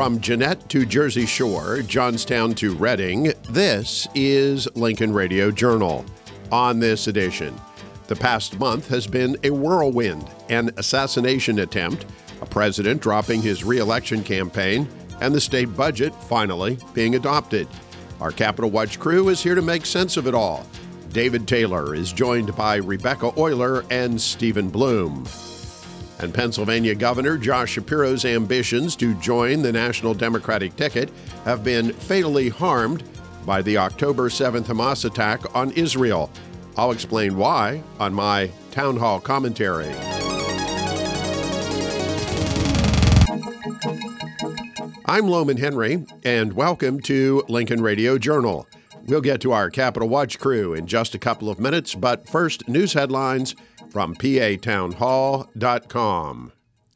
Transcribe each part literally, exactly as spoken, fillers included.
From Jeanette to Jersey Shore, Johnstown to Reading, this is Lincoln Radio Journal. On this edition, the past month has been a whirlwind, an assassination attempt, a president dropping his re-election campaign, and the state budget finally being adopted. Our Capitol Watch crew is here to make sense of it all. David Taylor is joined by Rebecca Euler and Stephen Bloom. And Pennsylvania Governor Josh Shapiro's ambitions to join the National Democratic ticket have been fatally harmed by the October seventh Hamas attack on Israel. I'll explain why on my Town Hall commentary. I'm Loman Henry, and welcome to Lincoln Radio Journal. We'll get to our Capitol Watch crew in just a couple of minutes, but first, news headlines from P A town hall dot com.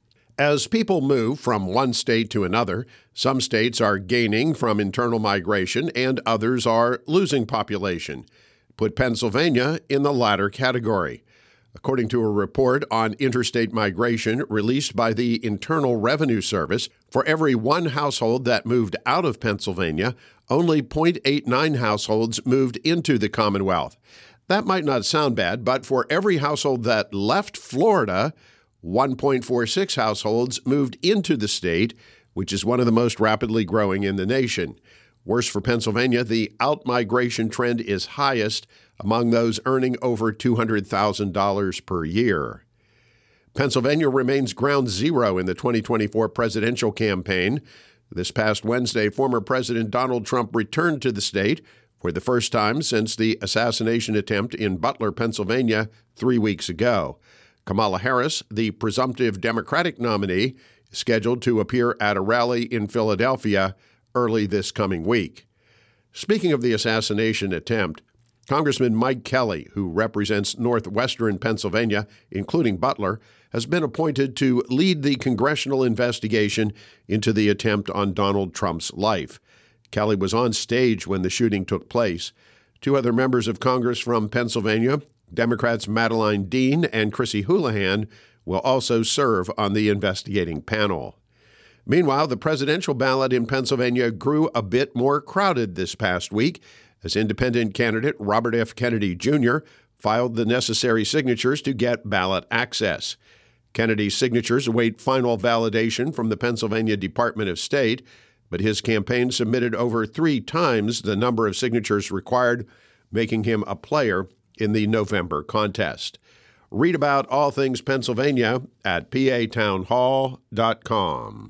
As people move from one state to another, some states are gaining from internal migration and others are losing population. Put Pennsylvania in the latter category. According to a report on interstate migration released by the Internal Revenue Service, for every one household that moved out of Pennsylvania, only zero point eight nine households moved into the Commonwealth. That might not sound bad, but for every household that left Florida, one point four six households moved into the state, which is one of the most rapidly growing in the nation. Worse for Pennsylvania, the out-migration trend is highest among those earning over two hundred thousand dollars per year. Pennsylvania remains ground zero in the twenty twenty-four presidential campaign. This past Wednesday, former President Donald Trump returned to the state for the first time since the assassination attempt in Butler, Pennsylvania, three weeks ago. Kamala Harris, the presumptive Democratic nominee, is scheduled to appear at a rally in Philadelphia early this coming week. Speaking of the assassination attempt, Congressman Mike Kelly, who represents northwestern Pennsylvania, including Butler, has been appointed to lead the congressional investigation into the attempt on Donald Trump's life. Kelly was on stage when the shooting took place. Two other members of Congress from Pennsylvania, Democrats Madeline Dean and Chrissy Houlihan, will also serve on the investigating panel. Meanwhile, the presidential ballot in Pennsylvania grew a bit more crowded this past week as independent candidate Robert F. Kennedy Junior filed the necessary signatures to get ballot access. Kennedy's signatures await final validation from the Pennsylvania Department of State, but his campaign submitted over three times the number of signatures required, making him a player in the November contest. Read about all things Pennsylvania at P A town hall dot com.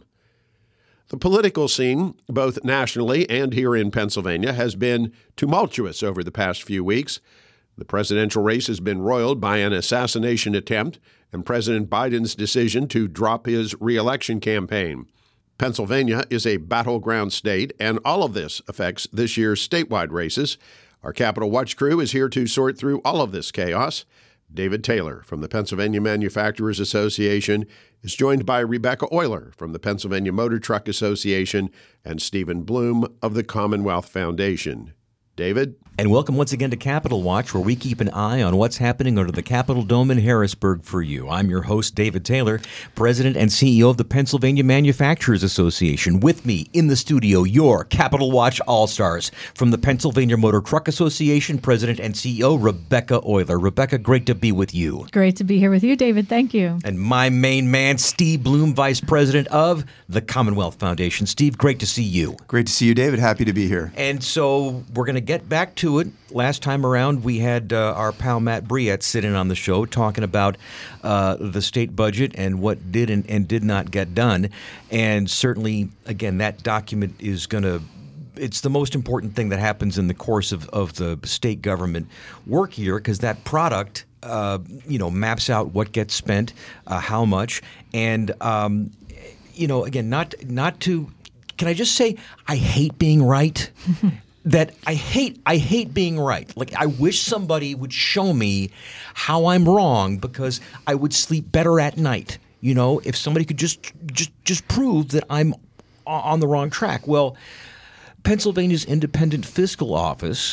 The political scene, both nationally and here in Pennsylvania, has been tumultuous over the past few weeks. The presidential race has been roiled by an assassination attempt and President Biden's decision to drop his re-election campaign. Pennsylvania is a battleground state, and all of this affects this year's statewide races. Our Capitol Watch crew is here to sort through all of this chaos. David Taylor from the Pennsylvania Manufacturers Association is joined by Rebecca Euler from the Pennsylvania Motor Truck Association and Stephen Bloom of the Commonwealth Foundation. David? And welcome once again to Capitol Watch, where we keep an eye on what's happening under the Capitol Dome in Harrisburg for you. I'm your host, David Taylor, President and C E O of the Pennsylvania Manufacturers Association. With me in the studio, your Capitol Watch All-Stars. From the Pennsylvania Motor Truck Association, President and C E O Rebecca Euler. Rebecca, great to be with you. Great to be here with you, David. Thank you. And my main man, Steve Bloom, Vice President of the Commonwealth Foundation. Steve, great to see you. Great to see you, David. Happy to be here. And so we're going to get back to it. Last time around, we had uh, our pal Matt Briette sit in on the show talking about uh, the state budget and what did and, and did not get done. And certainly, again, that document is going to it's the most important thing that happens in the course of, of the state government work here, because that product, uh, you know, maps out what gets spent, uh, how much, and, um, you know, again, not not to – can I just say I hate being right? That I hate I hate being right. Like, I wish somebody would show me how I'm wrong, because I would sleep better at night. You know, if somebody could just just just prove that I'm on the wrong track. Well, Pennsylvania's Independent Fiscal Office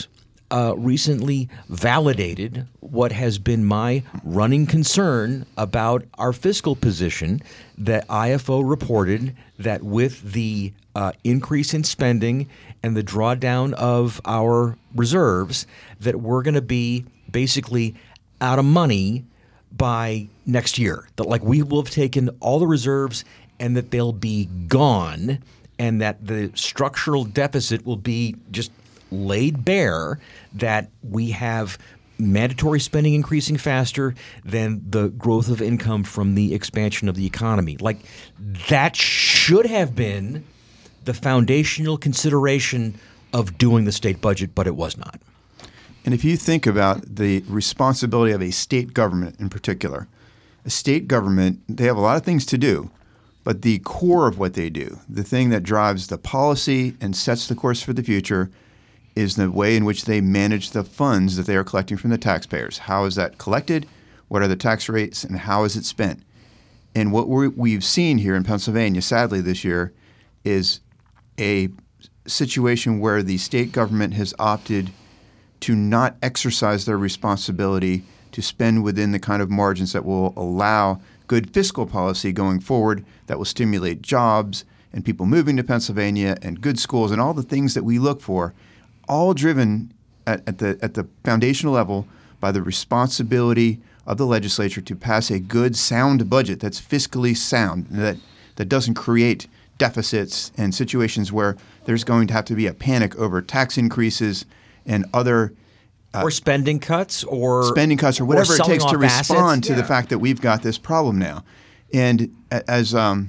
uh, recently validated what has been my running concern about our fiscal position, that I F O reported that with the uh, increase in spending and the drawdown of our reserves, that we're going to be basically out of money by next year. That like we will have taken all the reserves and that they'll be gone, and that the structural deficit will be just laid bare, that we have mandatory spending increasing faster than the growth of income from the expansion of the economy. Like that should have been the foundational consideration of doing the state budget, but it was not. And if you think about the responsibility of a state government in particular, a state government, they have a lot of things to do, but the core of what they do, the thing that drives the policy and sets the course for the future, is the way in which they manage the funds that they are collecting from the taxpayers. How is that collected? What are the tax rates? And how is it spent? And what we're, we've seen here in Pennsylvania, sadly this year, is a situation where the state government has opted to not exercise their responsibility to spend within the kind of margins that will allow good fiscal policy going forward, that will stimulate jobs and people moving to Pennsylvania and good schools and all the things that we look for, all driven at, at the at the foundational level by the responsibility of the legislature to pass a good, sound budget that's fiscally sound, that that doesn't create deficits and situations where there's going to have to be a panic over tax increases and other uh, or spending cuts or spending cuts or whatever or it takes to respond assets. to yeah. the fact that we've got this problem now. And as um,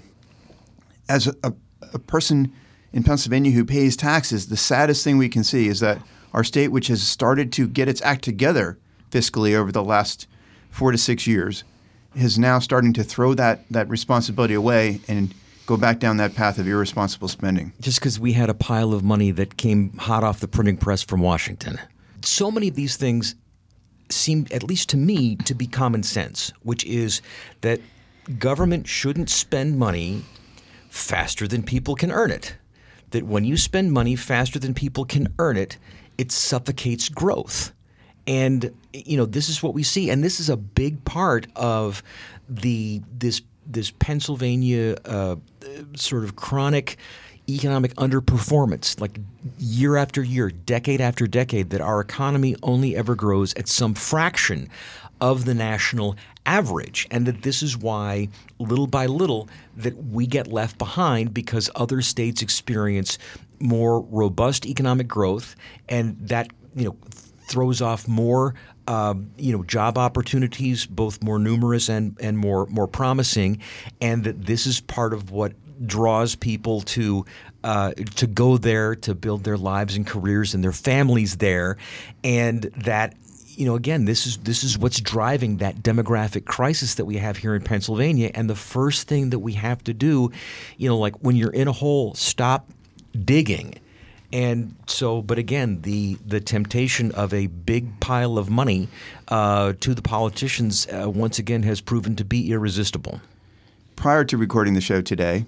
as a, a person in Pennsylvania who pays taxes, the saddest thing we can see is that our state, which has started to get its act together fiscally over the last four to six years, is now starting to throw that that responsibility away and go back down that path of irresponsible spending. Just because we had a pile of money that came hot off the printing press from Washington. So many of these things seem, at least to me, to be common sense, which is that government shouldn't spend money faster than people can earn it. That when you spend money faster than people can earn it, it suffocates growth. And, you know, this is what we see. And this is a big part of the this this Pennsylvania uh, sort of chronic economic underperformance, like year after year, decade after decade, that our economy only ever grows at some fraction of the national average, and that this is why, little by little, that we get left behind because other states experience more robust economic growth, and that, you know, throws off more uh, you know job opportunities, both more numerous and and more more promising, and that this is part of what draws people to uh, to go there to build their lives and careers and their families there, and that. You know, again, this is this is what's driving that demographic crisis that we have here in Pennsylvania. And the first thing that we have to do, you know, like when you're in a hole, stop digging. And so, but again, the the temptation of a big pile of money uh, to the politicians uh, once again has proven to be irresistible. Prior to recording the show today,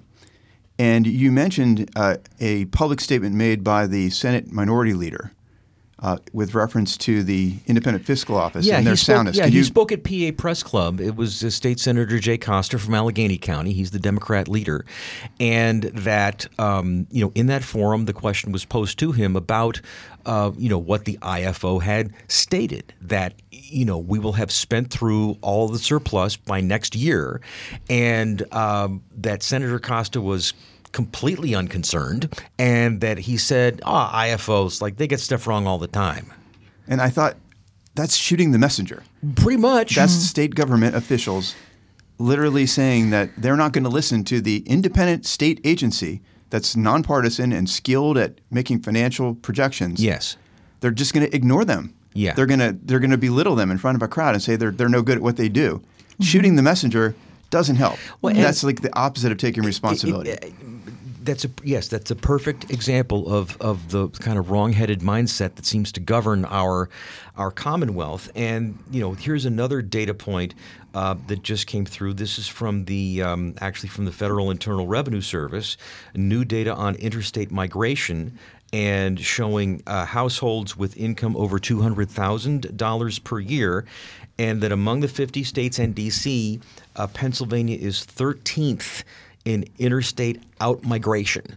and you mentioned uh, a public statement made by the Senate Minority Leader. Uh, with reference to the Independent Fiscal Office yeah, and their he spoke, soundness. Yeah, Could he you... spoke at P A Press Club. It was uh, State Senator Jay Coster from Allegheny County. He's the Democrat leader. And that, um, you know, in that forum, the question was posed to him about, uh, you know, what the I F O had stated, that, you know, we will have spent through all the surplus by next year. And um, that Senator Costa was completely unconcerned, and that he said, oh, I F Os, like, they get stuff wrong all the time. And I thought, that's shooting the messenger. Pretty much. That's state government officials literally saying that they're not going to listen to the independent state agency that's nonpartisan and skilled at making financial projections. Yes. They're just going to ignore them. Yeah. They're going to they're going to belittle them in front of a crowd and say they're they're no good at what they do. Mm-hmm. Shooting the messenger doesn't help. Well, that's like the opposite of taking responsibility. It, it, it, That's a yes. That's a perfect example of, of the kind of wrong-headed mindset that seems to govern our our Commonwealth. And you know, here's another data point uh, that just came through. This is from the um, actually from the Federal Internal Revenue Service, new data on interstate migration. and showing uh, households with income over two hundred thousand dollars per year, and that among the fifty states and D C, uh, Pennsylvania is thirteenth in interstate outmigration.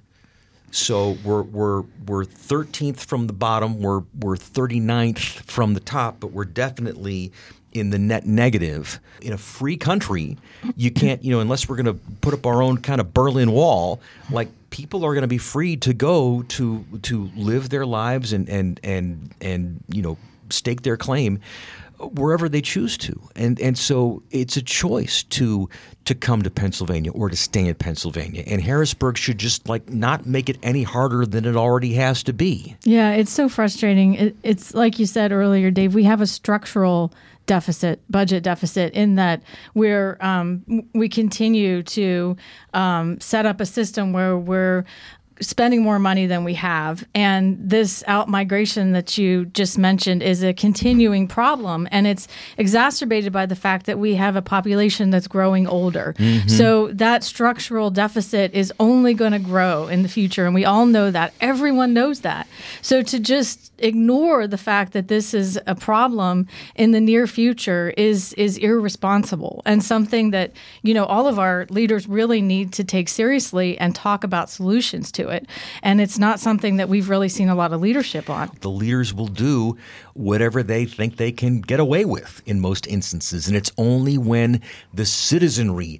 So we're we're we're thirteenth from the bottom, we're we're thirty-ninth from the top, but we're definitely in the net negative. In a free country, you can't, you know, unless we're going to put up our own kind of Berlin Wall, like people are going to be free to go to to live their lives and and and and you know, stake their claim wherever they choose to. And and so it's a choice to to come to Pennsylvania or to stay in Pennsylvania. And Harrisburg should just like not make it any harder than it already has to be. Yeah, it's so frustrating. It, it's like you said earlier, Dave, we have a structural deficit, budget deficit, in that we're um, we continue to um, set up a system where we're spending more money than we have. And this out-migration that you just mentioned is a continuing problem. And it's exacerbated by the fact that we have a population that's growing older. Mm-hmm. So that structural deficit is only going to grow in the future. And we all know that. Everyone knows that. So to just ignore the fact that this is a problem in the near future is is irresponsible, and something that, you know, all of our leaders really need to take seriously and talk about solutions to it. And it's not something that we've really seen a lot of leadership on. The leaders will do whatever they think they can get away with in most instances. And it's only when the citizenry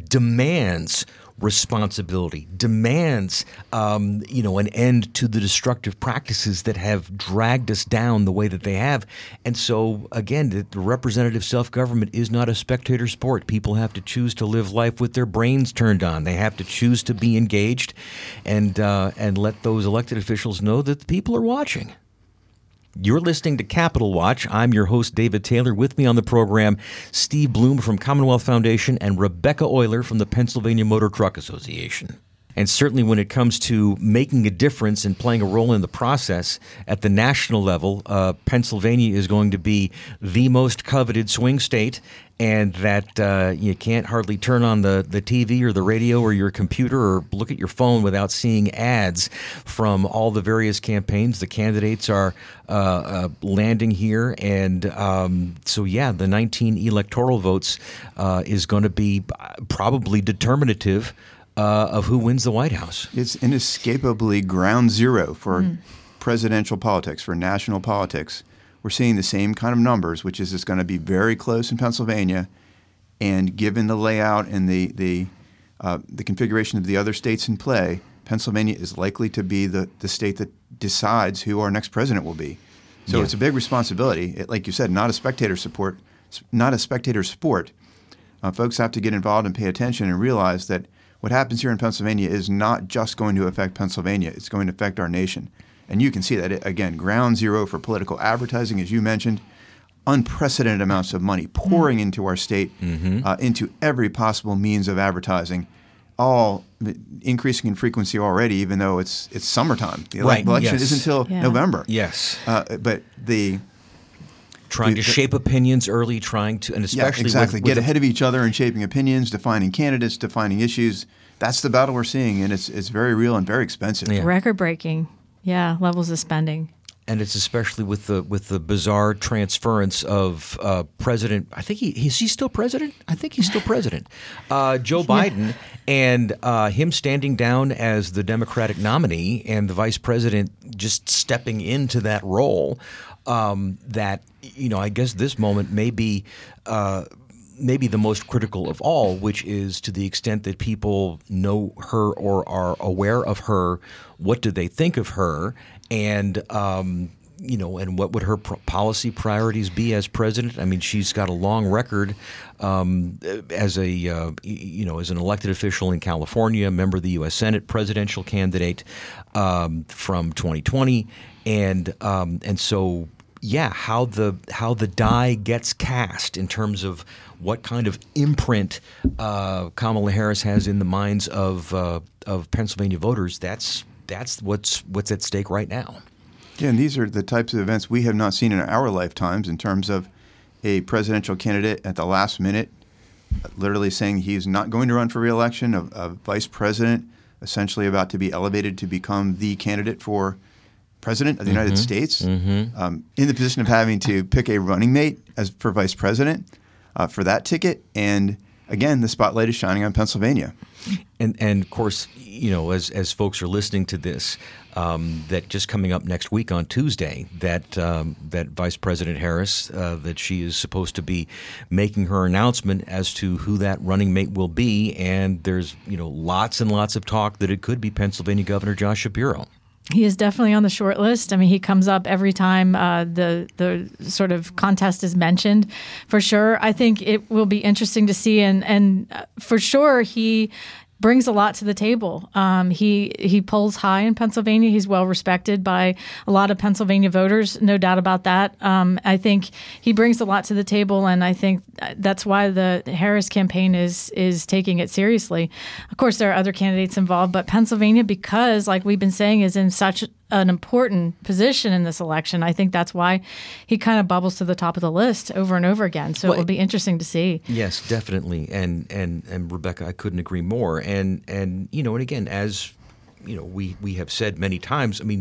demands responsibility, demands um, you know, an end to the destructive practices that have dragged us down the way that they have. And so, again, the, the representative self-government is not a spectator sport. People have to choose to live life with their brains turned on. They have to choose to be engaged and uh, and let those elected officials know that the people are watching. You're listening to Capital Watch. I'm your host, David Taylor. With me on the program, Steve Bloom from Commonwealth Foundation and Rebecca Euler from the Pennsylvania Motor Truck Association. And certainly when it comes to making a difference and playing a role in the process at the national level, uh, Pennsylvania is going to be the most coveted swing state, and that uh, you can't hardly turn on the, the T V or the radio or your computer or look at your phone without seeing ads from all the various campaigns. The candidates are uh, uh, landing here. And um, so, yeah, the nineteen electoral votes uh, is going to be probably determinative Uh, of who wins the White House. It's inescapably ground zero for mm. presidential politics, for national politics. We're seeing the same kind of numbers, which is it's going to be very close in Pennsylvania. And given the layout and the the uh, the configuration of the other states in play, Pennsylvania is likely to be the, the state that decides who our next president will be. So yeah. It's a big responsibility. It, like you said, not a spectator support, not a spectator sport. Uh, folks have to get involved and pay attention and realize that what happens here in Pennsylvania is not just going to affect Pennsylvania. It's going to affect our nation. And you can see that, again, ground zero for political advertising, as you mentioned, unprecedented amounts of money pouring mm-hmm. into our state, mm-hmm. uh, into every possible means of advertising, all increasing in frequency already, even though it's it's summertime. The ele- right. election yes. isn't until yeah. November. Yes. Uh, but the... Trying to the, shape opinions early, trying to, and especially yeah, exactly. with, Get with ahead of each other in shaping opinions, defining candidates, defining issues. That's the battle we're seeing, and it's it's very real and very expensive. Yeah. Record-breaking, yeah, levels of spending. And it's especially with the with the bizarre transference of uh, President. I think he is he still president. I think he's still president. Uh, Joe Biden and uh, him standing down as the Democratic nominee, and the vice president just stepping into that role. Um, that you know, I guess this moment may be. Uh, maybe the most critical of all, which is to the extent that people know her or are aware of her, what do they think of her, and um, you know, and what would her pro- policy priorities be as president? I mean, she's got a long record um, as a uh, you know as an elected official in California, a member of the U S Senate, presidential candidate um, from twenty twenty, and um, and so. Yeah, how the how the die gets cast in terms of what kind of imprint uh, Kamala Harris has in the minds of uh, of Pennsylvania voters. That's that's what's what's at stake right now. Yeah, and these are the types of events we have not seen in our lifetimes in terms of a presidential candidate at the last minute literally saying he's not going to run for re-election, a, a vice president essentially about to be elevated to become the candidate for president of the United Mm-hmm. States, Mm-hmm. um, in the position of having to pick a running mate as for vice president uh, for that ticket. And again, the spotlight is shining on Pennsylvania. And and of course, you know, as as folks are listening to this, um, that just coming up next week on Tuesday, that um, that Vice President Harris, uh, that she is supposed to be making her announcement as to who that running mate will be, and there's you know lots and lots of talk that it could be Pennsylvania Governor Josh Shapiro. He is definitely on the short list. I mean, he comes up every time uh, the the sort of contest is mentioned, for sure. I think it will be interesting to see, and and uh, for sure he brings a lot to the table. Um, he he polls high in Pennsylvania. He's well respected by a lot of Pennsylvania voters, no doubt about that. Um, I think he brings a lot to the table, and I think that's why the Harris campaign is is taking it seriously. Of course, there are other candidates involved, but Pennsylvania, because, like we've been saying, is in such an important position in this election. I think that's why he kind of bubbles to the top of the list over and over again. So Well, it will be interesting to see. Yes, definitely. And and and Rebecca, I couldn't agree more. And and you know, and again, as you know, we we have said many times, I mean,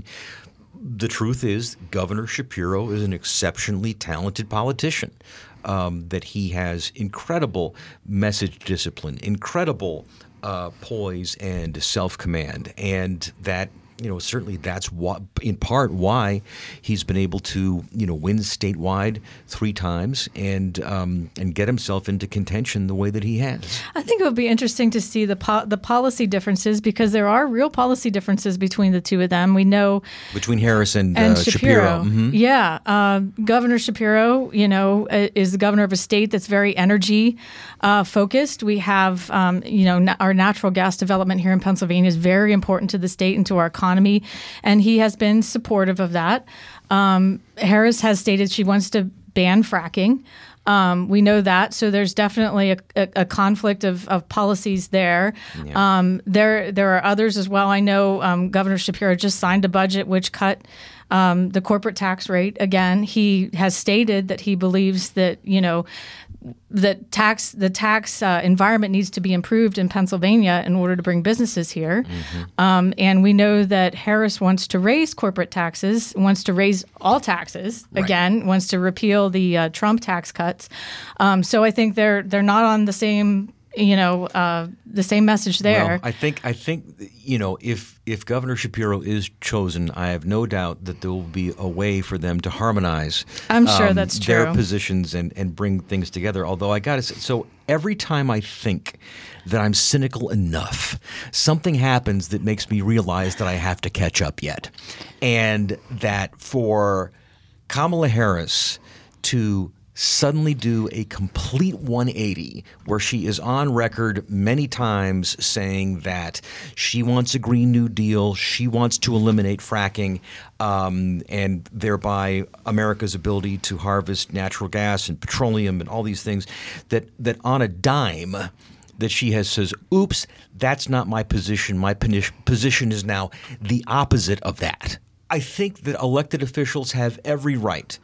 the truth is Governor Shapiro is an exceptionally talented politician. Um, that he has incredible message discipline, incredible uh, poise and self-command, and that you know certainly that's what, in part, why he's been able to you know win statewide three times and um, and get himself into contention the way that he has. I think it would be interesting to see the po- the policy differences, because there are real policy differences between the two of them. We know Between Harris and, and uh, Shapiro, Mhm. yeah, uh, Governor Shapiro, you know, uh, is the governor of a state that's very energy uh, focused. We have, um, you know, na- our natural gas development here in Pennsylvania is very important to the state and to our economy, and he has been supportive of that. Um, Harris has stated she wants to ban fracking. Um, we know that, so there's definitely a, a, a conflict of, of policies there. Yeah. Um, there, there are others as well. I know um, Governor Shapiro just signed a budget which cut um, the corporate tax rate again. He has stated that he believes that you know that tax the tax uh, environment needs to be improved in Pennsylvania in order to bring businesses here. Mm-hmm. Um, and we know that Harris wants to raise corporate taxes, wants to raise all taxes Right. again, wants to repeal the uh, Trump tax cuts. Um, so I think they're they're not on the same you know uh, the same message there. Well, I think I think you know if if Governor Shapiro is chosen, I have no doubt that there will be a way for them to harmonize. I'm sure um, that's their true. positions and and bring things together. Although I got to say, so every time I think that I'm cynical enough, something happens that makes me realize that I have to catch up yet, and that for Kamala Harris to suddenly do a complete one eighty where she is on record many times saying that she wants a Green New Deal, she wants to eliminate fracking, um, and thereby America's ability to harvest natural gas and petroleum and all these things, that, that on a dime that she has says, oops, that's not my position. My poni- position is now the opposite of that. I think that elected officials have every right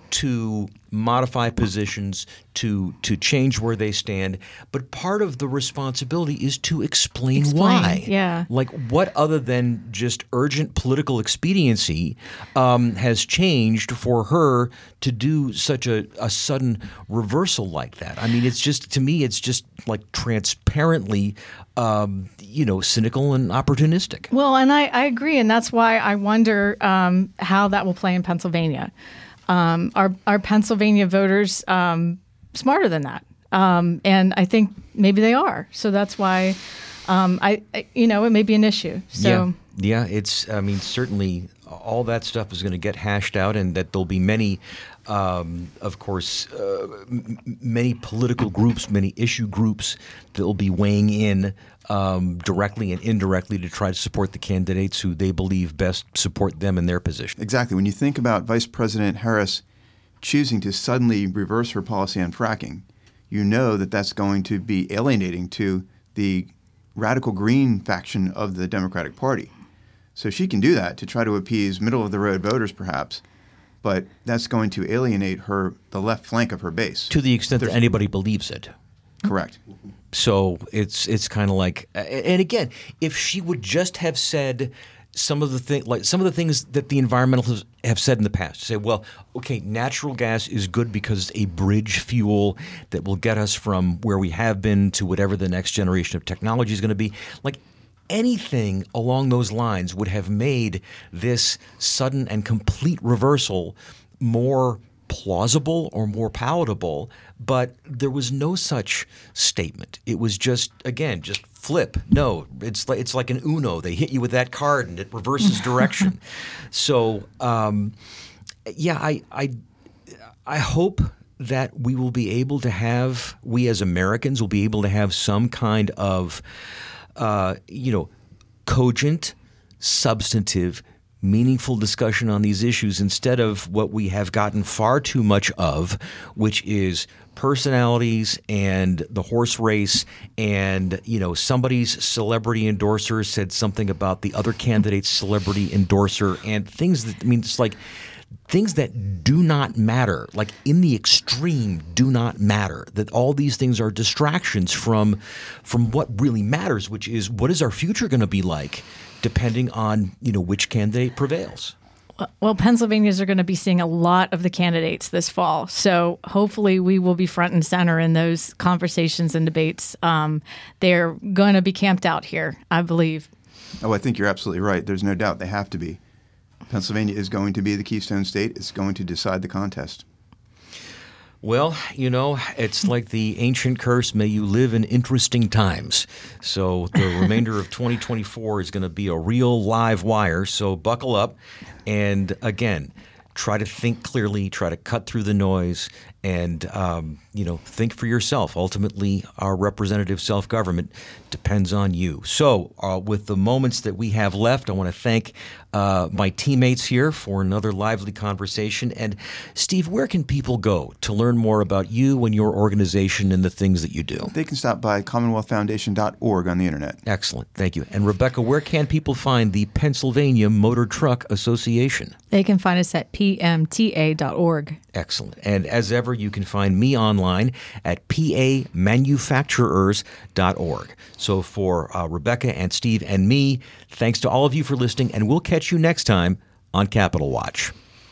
to modify positions, to to change where they stand, but part of the responsibility is to explain, Explain, why. yeah. Like what other than just urgent political expediency um, has changed for her to do such a, a sudden reversal like that? I mean, it's just, to me, it's just like transparently, um, you know, cynical and opportunistic. Well, and I, I agree, and that's why I wonder um, how that will play in Pennsylvania. Um, are are Pennsylvania voters um, smarter than that? Um, and I think maybe they are. So that's why um, I, I, you know, it may be an issue. So yeah, yeah, it's. I mean, certainly all that stuff is going to get hashed out, and that there'll be many, um, of course, uh, m- many political groups, many issue groups that will be weighing in um, directly and indirectly to try to support the candidates who they believe best support them in their position. Exactly. When you think about Vice President Harris choosing to suddenly reverse her policy on fracking, you know that that's going to be alienating to the radical green faction of the Democratic Party. So she can do that to try to appease middle-of-the-road voters, perhaps, but that's going to alienate her, the left flank of her base. To the extent that anybody believes it. Correct. So it's it's kind of like, and again, if she would just have said some of the thing, like some of the things that the environmentalists have said in the past. Say, well, okay, natural gas is good because it's a bridge fuel that will get us from where we have been to whatever the next generation of technology is going to be. Like anything along those lines would have made this sudden and complete reversal more plausible or more palatable, but there was no such statement. It was just, again, just flip. No, it's like it's like an Uno. They hit you with that card and it reverses direction. So, um, yeah, I, I, I hope that we will be able to have, we as Americans will be able to have some kind of, uh, you know, cogent, substantive, meaningful discussion on these issues instead of what we have gotten far too much of, which is personalities and the horse race and, you know, somebody's celebrity endorser said something about the other candidate's celebrity endorser and things that, I mean, it's like things that do not matter, like in the extreme do not matter, that all these things are distractions from from what really matters, which is what is our future going to be like depending on, you know, which candidate prevails. Well, Pennsylvanians are going to be seeing a lot of the candidates this fall. So hopefully we will be front and center in those conversations and debates. Um, they're going to be camped out here, I believe. Oh, I think you're absolutely right. There's no doubt they have to be. Pennsylvania is going to be the Keystone State. It's going to decide the contest. Well, you know, it's like the ancient curse, may you live in interesting times. So the remainder of twenty twenty-four is going to be a real live wire. So buckle up. And again, try to think clearly, try to cut through the noise, and, um, you know, think for yourself. Ultimately, our representative self-government depends on you. So uh, with the moments that we have left, I want to thank uh, my teammates here for another lively conversation. And Steve, where can people go to learn more about you and your organization and the things that you do? They can stop by commonwealth foundation dot org on the internet. Excellent. Thank you. And Rebecca, where can people find the Pennsylvania Motor Truck Association? They can find us at p m t a dot org. Excellent. And as ever, you can find me online at p a manufacturers dot org. So for uh, Rebecca and Steve and me, thanks to all of you for listening, and we'll catch you next time on Capitol Watch.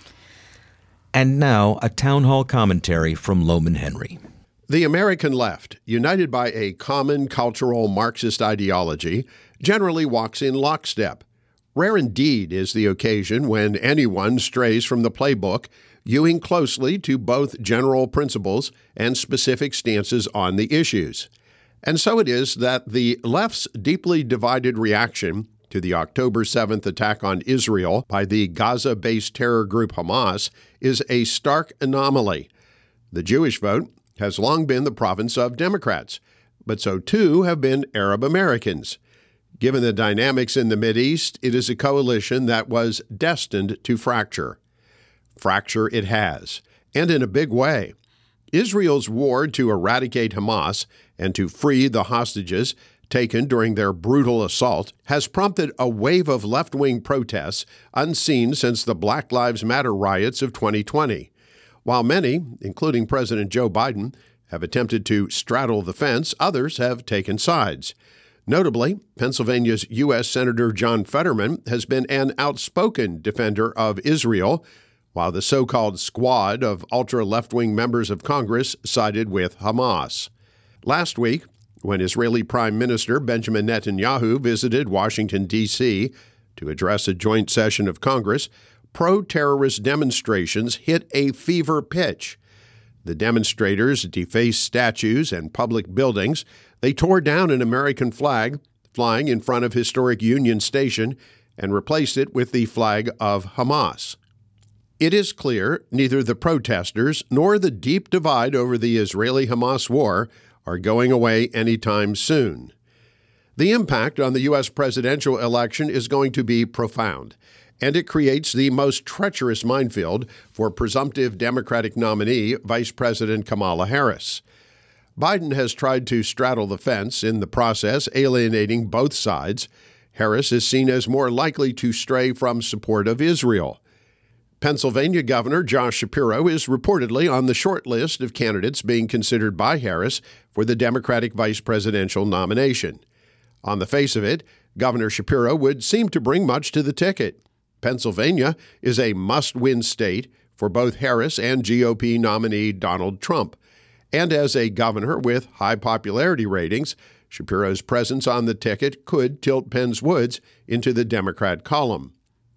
And now, a town hall commentary from Lohman Henry. The American left, united by a common cultural Marxist ideology, generally walks in lockstep. Rare indeed is the occasion when anyone strays from the playbook, hewing closely to both general principles and specific stances on the issues. And so it is that the left's deeply divided reaction to the October seventh attack on Israel by the Gaza-based terror group Hamas is a stark anomaly. The Jewish vote has long been the province of Democrats, but so too have been Arab Americans. Given the dynamics in the Mideast, it is a coalition that was destined to fracture. Fracture it has, and in a big way. Israel's war to eradicate Hamas and to free the hostages taken during their brutal assault has prompted a wave of left-wing protests unseen since the Black Lives Matter riots of twenty twenty. While many, including President Joe Biden, have attempted to straddle the fence, others have taken sides. Notably, Pennsylvania's U S Senator John Fetterman has been an outspoken defender of Israel, while the so-called squad of ultra-left-wing members of Congress sided with Hamas. Last week, when Israeli Prime Minister Benjamin Netanyahu visited Washington, D C to address a joint session of Congress, pro-terrorist demonstrations hit a fever pitch. The demonstrators defaced statues and public buildings. They tore down an American flag flying in front of historic Union Station and replaced it with the flag of Hamas. It is clear neither the protesters nor the deep divide over the Israeli-Hamas war are going away anytime soon. The impact on the U S presidential election is going to be profound, and it creates the most treacherous minefield for presumptive Democratic nominee Vice President Kamala Harris. Biden has tried to straddle the fence, in the process alienating both sides. Harris is seen as more likely to stray from support of Israel. Pennsylvania Governor Josh Shapiro is reportedly on the short list of candidates being considered by Harris for the Democratic vice presidential nomination. On the face of it, Governor Shapiro would seem to bring much to the ticket. Pennsylvania is a must-win state for both Harris and G O P nominee Donald Trump. And as a governor with high popularity ratings, Shapiro's presence on the ticket could tilt Penn's Woods into the Democrat column.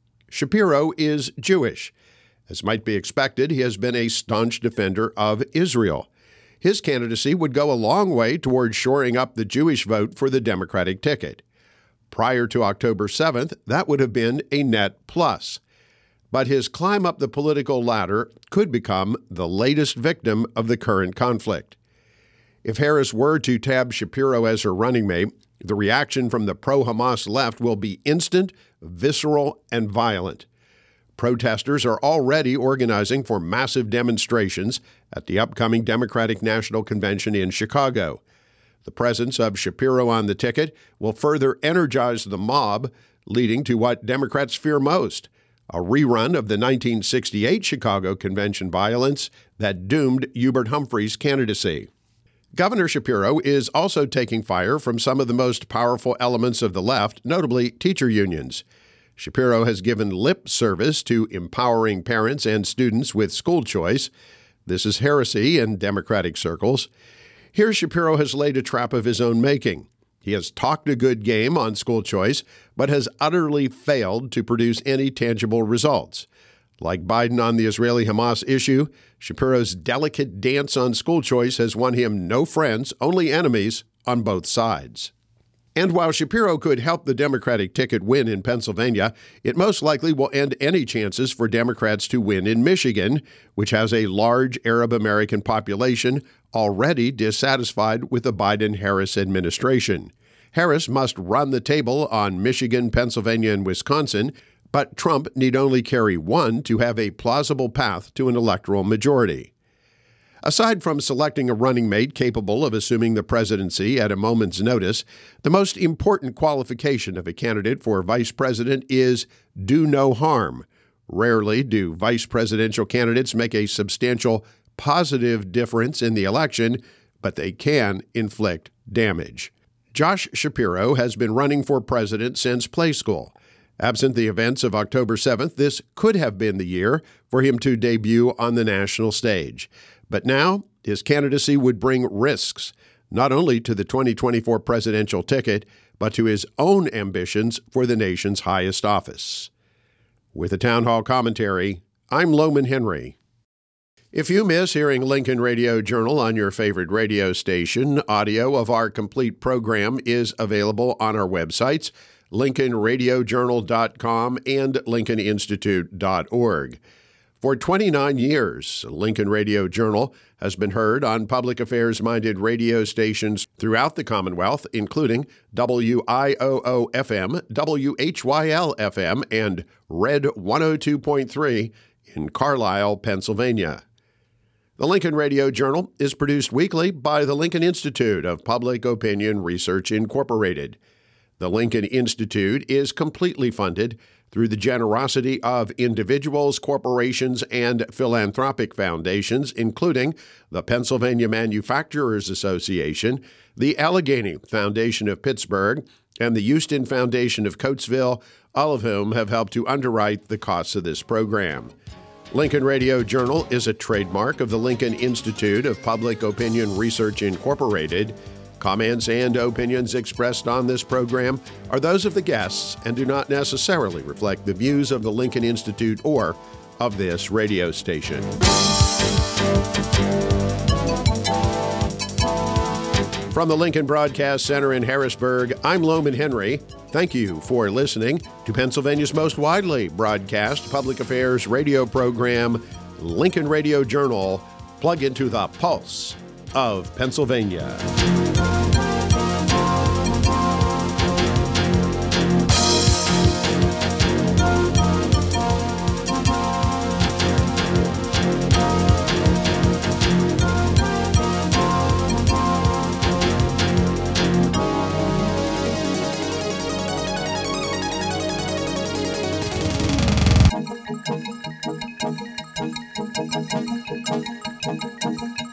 Shapiro is Jewish. As might be expected, he has been a staunch defender of Israel. His candidacy would go a long way toward shoring up the Jewish vote for the Democratic ticket. Prior to October seventh, that would have been a net plus. But his climb up the political ladder could become the latest victim of the current conflict. If Harris were to tab Shapiro as her running mate, the reaction from the pro-Hamas left will be instant, visceral, and violent. Protesters are already organizing for massive demonstrations at the upcoming Democratic National Convention in Chicago. The presence of Shapiro on the ticket will further energize the mob, leading to what Democrats fear most, a rerun of the nineteen sixty-eight Chicago Convention violence that doomed Hubert Humphrey's candidacy. Governor Shapiro is also taking fire from some of the most powerful elements of the left, notably teacher unions. Shapiro has given lip service to empowering parents and students with school choice. This is heresy in Democratic circles. Here, Shapiro has laid a trap of his own making. He has talked a good game on school choice, but has utterly failed to produce any tangible results. Like Biden on the Israeli-Hamas issue, Shapiro's delicate dance on school choice has won him no friends, only enemies on both sides. And while Shapiro could help the Democratic ticket win in Pennsylvania, it most likely will end any chances for Democrats to win in Michigan, which has a large Arab American population already dissatisfied with the Biden-Harris administration. Harris must run the table on Michigan, Pennsylvania, and Wisconsin, but Trump need only carry one to have a plausible path to an electoral majority. Aside from selecting a running mate capable of assuming the presidency at a moment's notice, the most important qualification of a candidate for vice president is do no harm. Rarely do vice presidential candidates make a substantial positive difference in the election, but they can inflict damage. Josh Shapiro has been running for president since play school. Absent the events of October seventh, this could have been the year for him to debut on the national stage. But now, his candidacy would bring risks, not only to the twenty twenty-four presidential ticket, but to his own ambitions for the nation's highest office. With a town hall commentary, I'm Loman Henry. If you miss hearing Lincoln Radio Journal on your favorite radio station, audio of our complete program is available on our websites, lincoln radio journal dot com and lincoln institute dot org. For twenty-nine years, Lincoln Radio Journal has been heard on public affairs-minded radio stations throughout the Commonwealth, including W I O O F M, W H Y L F M, and Red one oh two point three in Carlisle, Pennsylvania. The Lincoln Radio Journal is produced weekly by the Lincoln Institute of Public Opinion Research, Incorporated. The Lincoln Institute is completely funded through the generosity of individuals, corporations, and philanthropic foundations, including the Pennsylvania Manufacturers Association, the Allegheny Foundation of Pittsburgh, and the Houston Foundation of Coatesville, all of whom have helped to underwrite the costs of this program. Lincoln Radio Journal is a trademark of the Lincoln Institute of Public Opinion Research, Incorporated. Comments and opinions expressed on this program are those of the guests and do not necessarily reflect the views of the Lincoln Institute or of this radio station. From the Lincoln Broadcast Center in Harrisburg, I'm Loman Henry. Thank you for listening to Pennsylvania's most widely broadcast public affairs radio program, Lincoln Radio Journal. Plug into the pulse of Pennsylvania. Thank you.